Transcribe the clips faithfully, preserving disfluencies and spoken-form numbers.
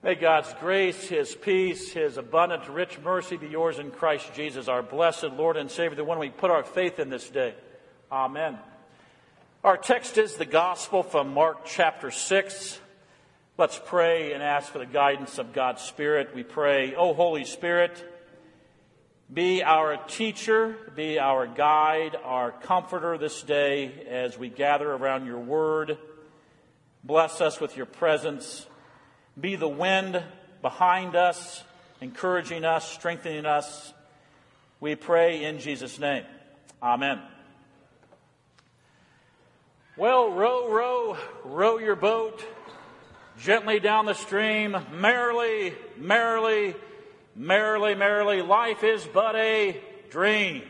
May God's grace, His peace, His abundant, rich mercy be yours in Christ Jesus, our blessed Lord and Savior, the one we put our faith in this day. Amen. Our text is the Gospel from Mark chapter six. Let's pray and ask for the guidance of God's Spirit. We pray, O Holy Spirit, be our teacher, be our guide, our comforter this day as we gather around your word. Bless us with your presence. Be the wind behind us, encouraging us, strengthening us. We pray in Jesus' name. Amen. Well, row, row, row your boat gently down the stream, merrily, merrily, merrily, merrily. Life is but a dream.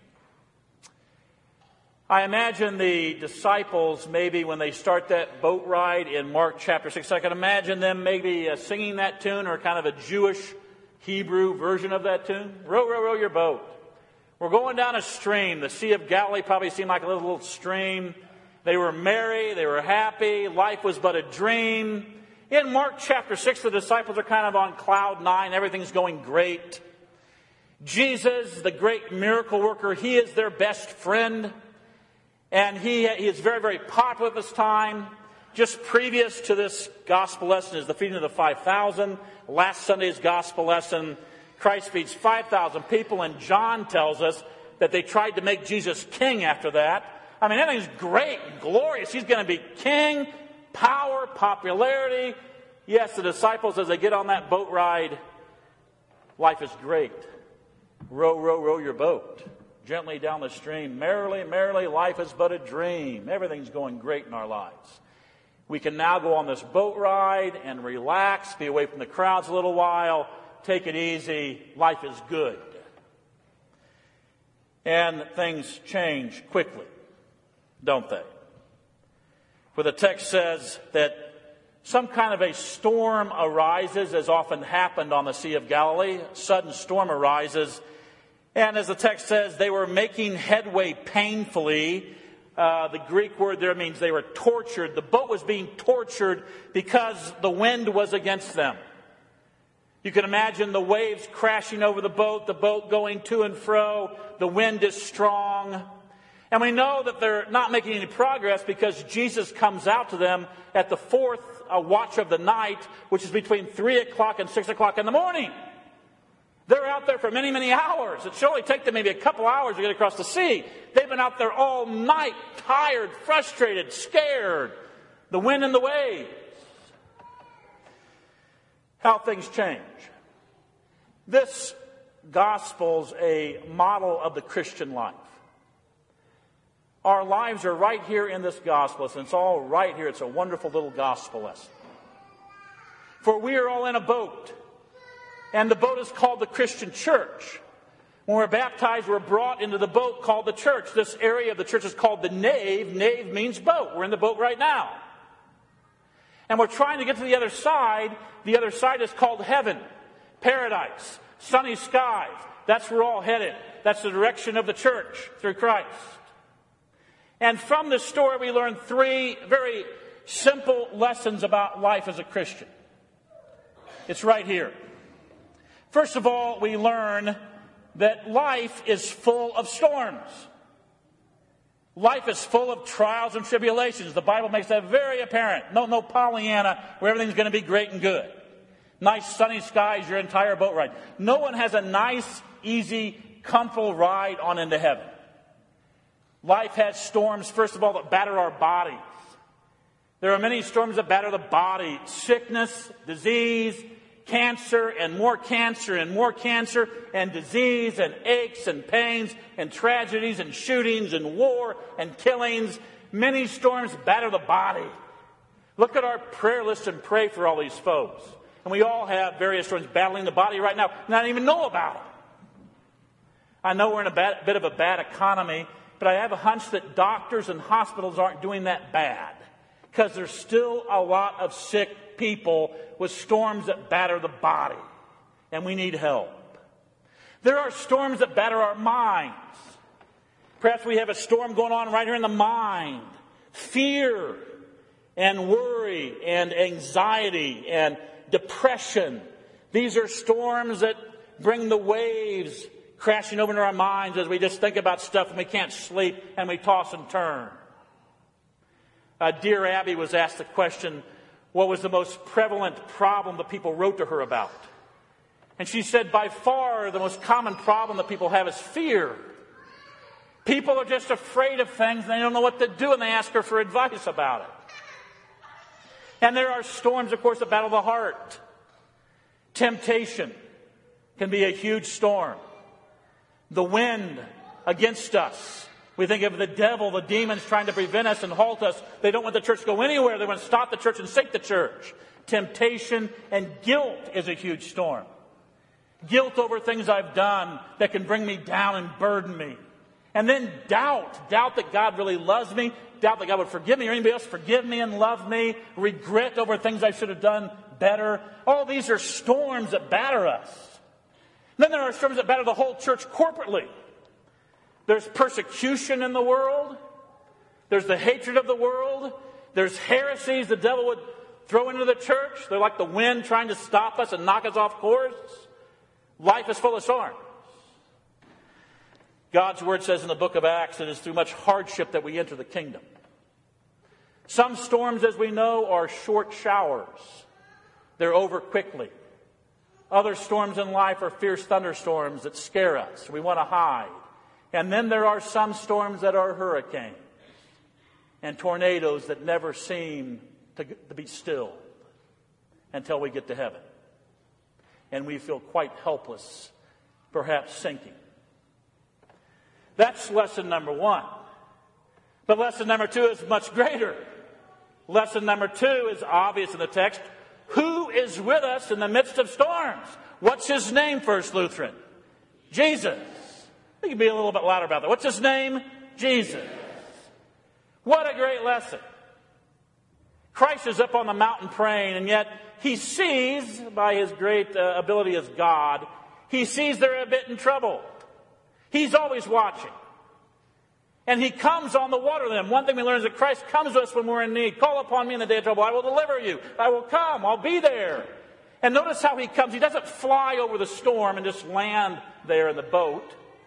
I imagine the disciples, maybe when they start that boat ride in Mark chapter six, I can imagine them maybe uh, singing that tune, or kind of a Jewish Hebrew version of that tune. Row, row, row your boat. We're going down a stream. The Sea of Galilee probably seemed like a little, little stream. They were merry. They were happy. Life was but a dream. In Mark chapter six, the disciples are kind of on cloud nine. Everything's going great. Jesus, the great miracle worker, He is their best friend. And he, he is very, very popular at this time. Just previous to this gospel lesson is the feeding of the five thousand. Last Sunday's gospel lesson, Christ feeds five thousand people. And John tells us that they tried to make Jesus king after that. I mean, everything's great and glorious. He's going to be king, power, popularity. Yes, the disciples, as they get on that boat ride, life is great. Row, row, row your boat gently down the stream. Merrily, merrily, life is but a dream. Everything's going great in our lives. We can now go on this boat ride and relax, be away from the crowds a little while, take it easy. Life is good. And things change quickly, don't they? For the text says that some kind of a storm arises, as often happened on the Sea of Galilee. A sudden storm arises. And as the text says, they were making headway painfully. Uh, the Greek word there means they were tortured. The boat was being tortured because the wind was against them. You can imagine the waves crashing over the boat, the boat going to and fro. The wind is strong. And we know that they're not making any progress because Jesus comes out to them at the fourth uh, watch of the night, which is between three o'clock and six o'clock in the morning. They're out there for many, many hours. It should only take them maybe a couple hours to get across the sea. They've been out there all night, tired, frustrated, scared. The wind and the waves. How things change. This gospel's a model of the Christian life. Our lives are right here in this gospel lesson. It's all right here. It's a wonderful little gospel lesson. For we are all in a boat. And the boat is called the Christian church. When we're baptized, we're brought into the boat called the church. This area of the church is called the nave. Nave means boat. We're in the boat right now. And we're trying to get to the other side. The other side is called heaven, paradise, sunny skies. That's where we're all headed. That's the direction of the church through Christ. And from this story, we learn three very simple lessons about life as a Christian. It's right here. First of all, we learn that life is full of storms. Life is full of trials and tribulations. The Bible makes that very apparent. No, no Pollyanna where everything's going to be great and good. Nice sunny skies your entire boat ride. No one has a nice, easy, comfortable ride on into heaven. Life has storms, first of all, that batter our bodies. There are many storms that batter the body. Sickness, disease, cancer, and more cancer, and more cancer, and disease, and aches, and pains, and tragedies, and shootings, and war, and killings. Many storms batter the body. Look at our prayer list and pray for all these folks. And we all have various storms battling the body right now, and I don't even know about them. I know we're in a bad, bit of a bad economy, but I have a hunch that doctors and hospitals aren't doing that bad, because there's still a lot of sick people with storms that batter the body, and we need help. There are storms that batter our minds. Perhaps we have a storm going on right here in the mind. Fear and worry and anxiety and depression. These are storms that bring the waves crashing over into our minds as we just think about stuff and we can't sleep and we toss and turn. Uh, dear Abby was asked the question, what was the most prevalent problem that people wrote to her about? And she said, by far, the most common problem that people have is fear. People are just afraid of things and they don't know what to do, and they ask her for advice about it. And there are storms, of course, that battle the heart. Temptation can be a huge storm. The wind against us. We think of the devil, the demons trying to prevent us and halt us. They don't want the church to go anywhere. They want to stop the church and sink the church. Temptation and guilt is a huge storm. Guilt over things I've done that can bring me down and burden me. And then doubt. Doubt that God really loves me. Doubt that God would forgive me or anybody else forgive me and love me. Regret over things I should have done better. All these are storms that batter us. Then there are storms that batter the whole church corporately. There's persecution in the world. There's the hatred of the world. There's heresies the devil would throw into the church. They're like the wind trying to stop us and knock us off course. Life is full of storms. God's word says in the book of Acts, it is through much hardship that we enter the kingdom. Some storms, as we know, are short showers. They're over quickly. Other storms in life are fierce thunderstorms that scare us. We want to hide. And then there are some storms that are hurricanes and tornadoes that never seem to, to be stilled until we get to heaven. And we feel quite helpless, perhaps sinking. That's lesson number one. But lesson number two is much greater. Lesson number two is obvious in the text. Who is with us in the midst of storms? What's his name, First Lutheran? Jesus. You can be a little bit louder about that. What's his name? Jesus. What a great lesson. Christ is up on the mountain praying, and yet he sees, by his great uh, ability as God, he sees they're a bit in trouble. He's always watching. And he comes on the water to them. One thing we learn is that Christ comes to us when we're in need. Call upon me in the day of trouble. I will deliver you. I will come. I'll be there. And notice how he comes. He doesn't fly over the storm and just land there in the boat.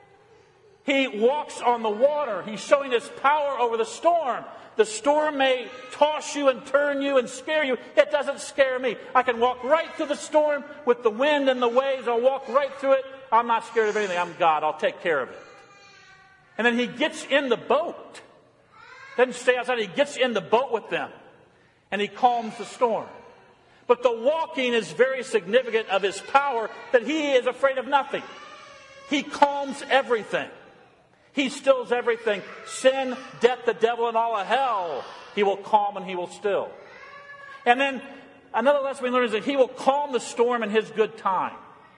He walks on the water. He's showing his power over the storm. The storm may toss you and turn you and scare you. It doesn't scare me. I can walk right through the storm with the wind and the waves. I'll walk right through it. I'm not scared of anything. I'm God. I'll take care of it. And then he gets in the boat. Doesn't stay outside. He gets in the boat with them. And he calms the storm. But the walking is very significant of his power, that he is afraid of nothing. He calms everything. He stills everything. Sin, death, the devil, and all of hell, he will calm and he will still. And then another lesson we learn is that he will calm the storm in his good time,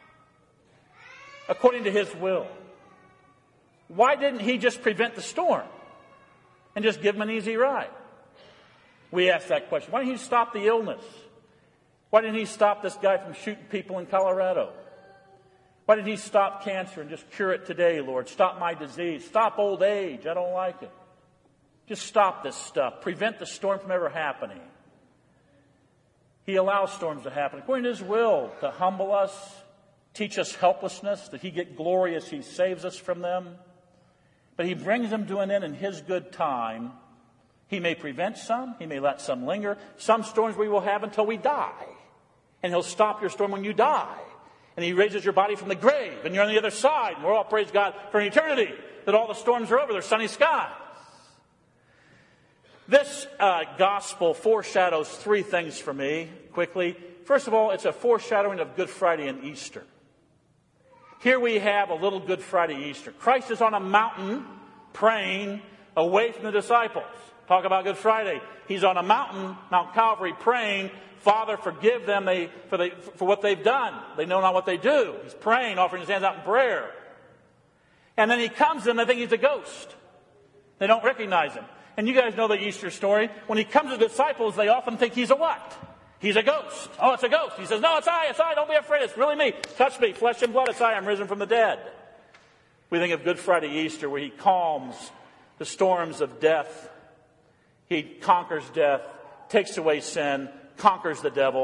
according to his will. Why didn't he just prevent the storm and just give him an easy ride? We ask that question. Why didn't he stop the illness? Why didn't he stop this guy from shooting people in Colorado? Why didn't he stop cancer and just cure it today, Lord? Stop my disease. Stop old age. I don't like it. Just stop this stuff. Prevent the storm from ever happening. He allows storms to happen according to his will, to humble us, teach us helplessness, that he get glory as he saves us from them. But he brings them to an end in his good time. He may prevent some. He may let some linger. Some storms we will have until we die. And he'll stop your storm when you die. And he raises your body from the grave. And you're on the other side. And we're all, praise God, for an eternity. That all the storms are over. There's sunny skies. This uh, gospel foreshadows three things for me, quickly. First of all, it's a foreshadowing of Good Friday and Easter. Here we have a little Good Friday Easter. Christ is on a mountain praying away from the disciples. Talk about Good Friday. He's on a mountain, Mount Calvary, praying, Father, forgive them they, for, they, for what they've done. They know not what they do. He's praying, offering his hands out in prayer. And then he comes to them, they think he's a ghost. They don't recognize him. And you guys know the Easter story. When he comes to the disciples, they often think he's a what? He's a ghost. Oh, it's a ghost. He says, no, it's I, it's I. Don't be afraid. It's really me. Touch me. Flesh and blood. It's I. I'm risen from the dead. We think of Good Friday Easter, where he calms the storms of death. He conquers death, takes away sin, conquers the devil.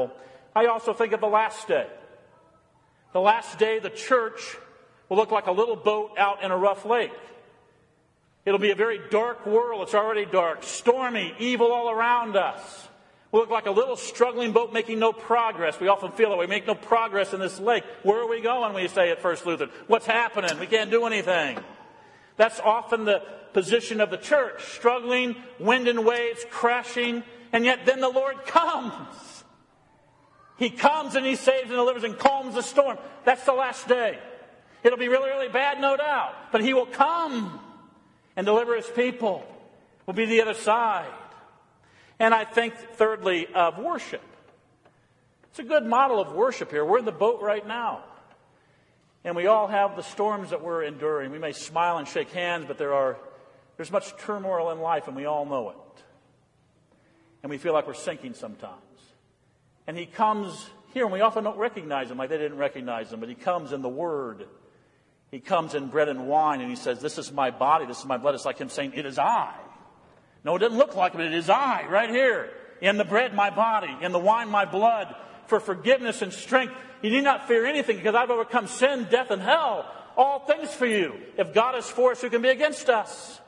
I also think of the last day. The last day, the church will look like a little boat out in a rough lake. It'll be a very dark world. It's already dark, stormy, evil all around us. We'll look like a little struggling boat making no progress. We often feel that we make no progress in this lake. Where are we going, we say at First Lutheran? What's happening? We can't do anything. That's often the position of the church, struggling, wind and waves, crashing, and yet then the Lord comes. He comes and He saves and delivers and calms the storm. That's the last day. It'll be really, really bad, no doubt, but He will come and deliver His people. We'll be the other side. And I think, thirdly, of worship. It's a good model of worship here. We're in the boat right now. And we all have the storms that we're enduring. We may smile and shake hands, but there are there's much turmoil in life, and we all know it. And we feel like we're sinking sometimes. And He comes here, and we often don't recognize Him like they didn't recognize Him, but He comes in the Word. He comes in bread and wine, and He says, this is my body, this is my blood. It's like Him saying, it is I. No, it doesn't look like it, but it is I, right here. In the bread, my body. In the wine, my blood. For forgiveness and strength. You need not fear anything, because I've overcome sin, death, and hell. All things for you. If God is for us, who can be against us?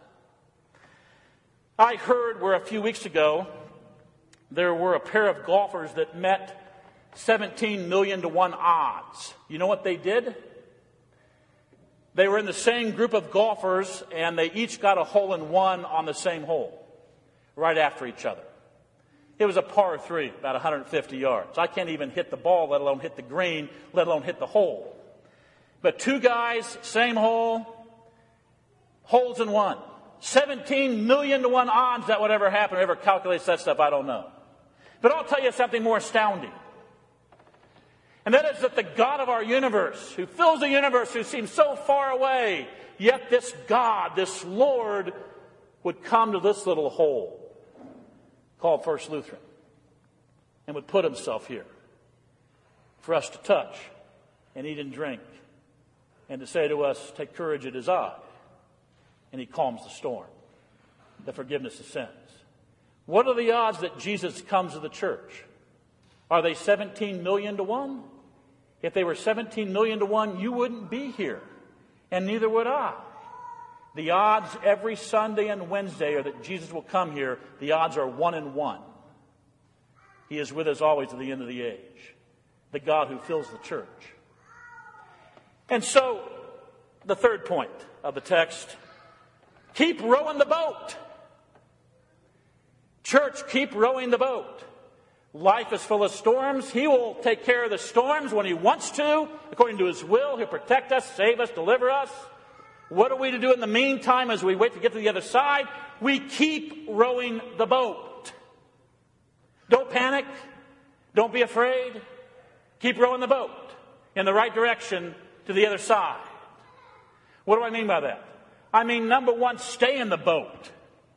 I heard where a few weeks ago, there were a pair of golfers that met seventeen million to one odds. You know what they did? They were in the same group of golfers, and they each got a hole in one on the same hole, right after each other. It was a par three, about one hundred fifty yards. I can't even hit the ball, let alone hit the green, let alone hit the hole. But two guys, same hole, holes in one. seventeen million to one odds that would ever happen. Whoever calculates that stuff, I don't know. But I'll tell you something more astounding. And that is that the God of our universe, who fills the universe, who seems so far away, yet this God, this Lord, would come to this little hole called First Lutheran and would put Himself here for us to touch and eat and drink and to say to us, take courage, it is I. And He calms the storm, the forgiveness of sins. What are the odds that Jesus comes to the church? Are they seventeen million to one? If they were seventeen million to one, you wouldn't be here, and neither would I. The odds every Sunday and Wednesday are that Jesus will come here. The odds are one in one. He is with us always to the end of the age. The God who fills the church. And so, the third point of the text, keep rowing the boat. Church, keep rowing the boat. Life is full of storms. He will take care of the storms when He wants to, according to His will. He'll protect us, save us, deliver us. What are we to do in the meantime as we wait to get to the other side? We keep rowing the boat. Don't panic. Don't be afraid. Keep rowing the boat in the right direction to the other side. What do I mean by that? I mean, number one, stay in the boat.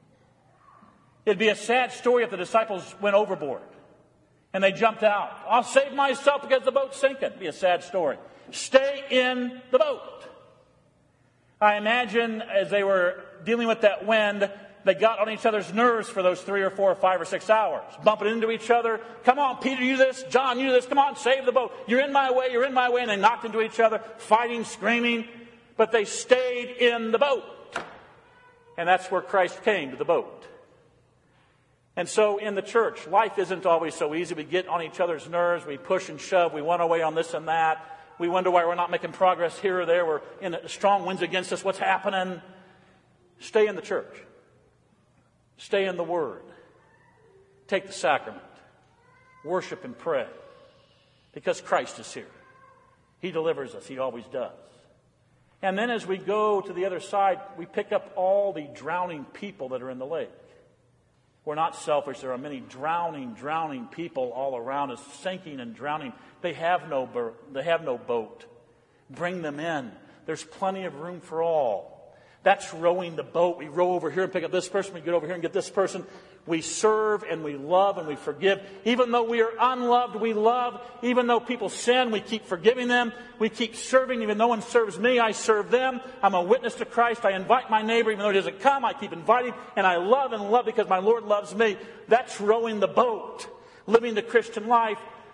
It'd be a sad story if the disciples went overboard and they jumped out. I'll save myself because the boat's sinking. It'd be a sad story. Stay in the boat. I imagine as they were dealing with that wind, they got on each other's nerves for those three or four or five or six hours. Bumping into each other. Come on, Peter, you do this. John, you do this. Come on, save the boat. You're in my way. You're in my way. And they knocked into each other, fighting, screaming. But they stayed in the boat. And that's where Christ came, to the boat. And so in the church, life isn't always so easy. We get on each other's nerves. We push and shove. We run away on this and that. We wonder why we're not making progress here or there. We're in strong winds against us. What's happening? Stay in the church. Stay in the Word. Take the sacrament. Worship and pray. Because Christ is here. He delivers us. He always does. And then as we go to the other side, we pick up all the drowning people that are in the lake. We're not selfish. There are many drowning, drowning people all around us, sinking and drowning. They have no ber- they have no boat. Bring them in. There's plenty of room for all. That's rowing the boat. We row over here and pick up this person. We get over here and get this person. We serve and we love and we forgive. Even though we are unloved, we love. Even though people sin, we keep forgiving them. We keep serving. Even though no one serves me, I serve them. I'm a witness to Christ. I invite my neighbor. Even though he doesn't come, I keep inviting. And I love and love because my Lord loves me. That's rowing the boat. Living the Christian life.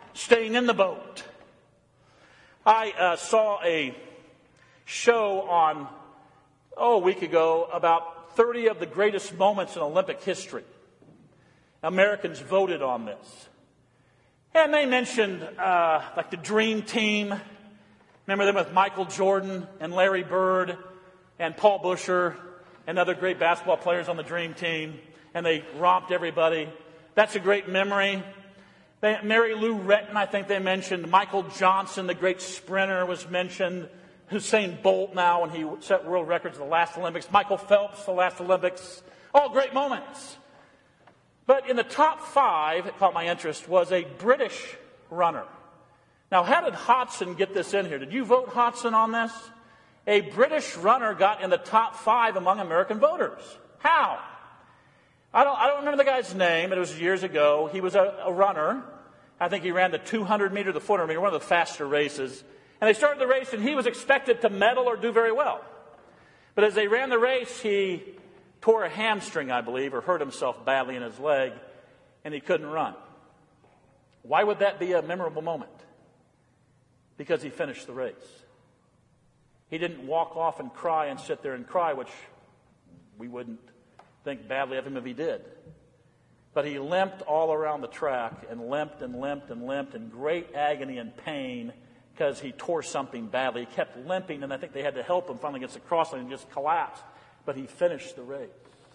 staying in the boat. I uh, saw a show on, oh, a week ago about thirty of the greatest moments in Olympic history. Americans voted on this. And they mentioned uh, like the Dream Team. Remember them with Michael Jordan and Larry Bird and Paul Busher and other great basketball players on the Dream Team. And they romped everybody. That's a great memory. They, Mary Lou Retton, I think they mentioned. Michael Johnson, the great sprinter, was mentioned. Usain Bolt now, when he set world records at the last Olympics. Michael Phelps, the last Olympics. All great moments. But in the top five, it caught my interest, was a British runner. Now, how did Hodgson get this in here? Did you vote Hodgson on this? A British runner got in the top five among American voters. How? I don't, I don't remember the guy's name. It was years ago. He was a, a runner. I think he ran the two hundred meter, the four hundred meter, one of the faster races. And they started the race, and he was expected to medal or do very well. But as they ran the race, he tore a hamstring, I believe, or hurt himself badly in his leg, and he couldn't run. Why would that be a memorable moment? Because he finished the race. He didn't walk off and cry and sit there and cry, which we wouldn't think badly of him if he did. But he limped all around the track and limped and limped and limped in great agony and pain because he tore something badly. He kept limping, and I think they had to help him finally against the cross line and just collapsed. But he finished the race.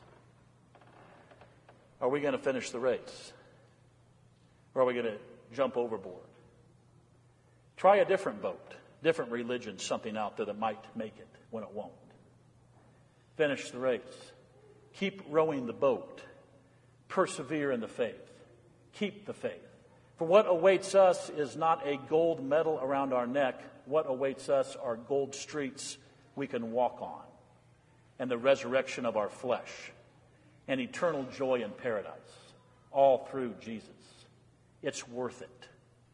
Are we going to finish the race? Or are we going to jump overboard? Try a different boat, different religion, something out there that might make it when it won't. Finish the race. Keep rowing the boat. Persevere in the faith. Keep the faith. For what awaits us is not a gold medal around our neck. What awaits us are gold streets we can walk on, and the resurrection of our flesh, and eternal joy in paradise, all through Jesus. It's worth it.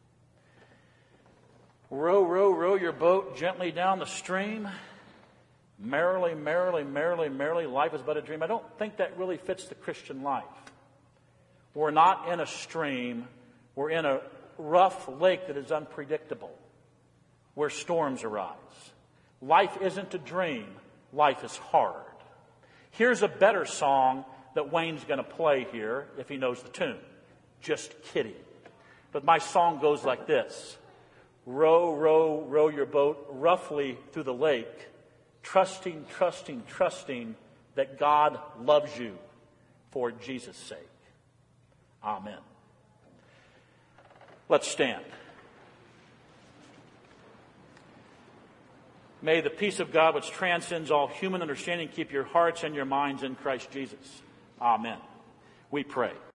Row, row, row your boat gently down the stream. Merrily, merrily, merrily, merrily, life is but a dream. I don't think that really fits the Christian life. We're not in a stream. We're in a rough lake that is unpredictable, where storms arise. Life isn't a dream. Life is hard. Here's a better song that Wayne's going to play here if he knows the tune. Just kidding. But my song goes like this. Row, row, row your boat roughly through the lake, trusting, trusting, trusting that God loves you for Jesus' sake. Amen. Let's stand. May the peace of God, which transcends all human understanding, keep your hearts and your minds in Christ Jesus. Amen. We pray.